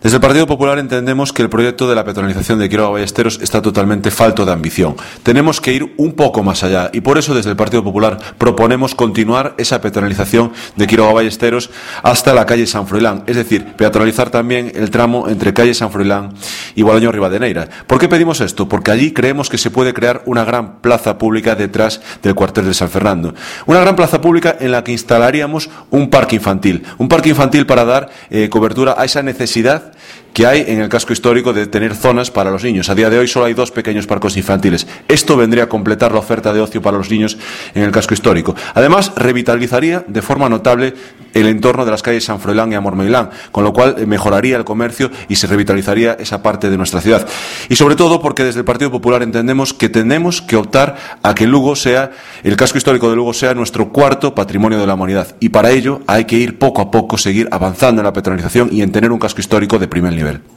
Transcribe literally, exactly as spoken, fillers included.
Desde el Partido Popular entendemos que el proyecto de la peatonalización de Quiroga Ballesteros está totalmente falto de ambición. Tenemos que ir un poco más allá y por eso desde el Partido Popular proponemos continuar esa peatonalización de Quiroga Ballesteros hasta la calle San Froilán, es decir, peatonalizar también el tramo entre calle San Froilán y Bolaño Ribadeneira. ¿Por qué pedimos esto? Porque allí creemos que se puede crear una gran plaza pública detrás del cuartel de San Fernando. Una gran plaza pública en la que instalaríamos un parque infantil, un parque infantil para dar eh, cobertura a esa necesidad que hay en el casco histórico de tener zonas para los niños. A día de hoy solo hay dos pequeños parques infantiles. Esto vendría a completar la oferta de ocio para los niños en el casco histórico. Además, revitalizaría de forma notable el entorno de las calles San Froilán y Amor Meilán, con lo cual mejoraría el comercio y se revitalizaría esa parte de nuestra ciudad. Y sobre todo porque desde el Partido Popular entendemos que tenemos que optar a que Lugo sea, el casco histórico de Lugo sea nuestro cuarto patrimonio de la humanidad. Y para ello hay que ir poco a poco, seguir avanzando en la peatonalización y en tener un casco histórico de primer nivel.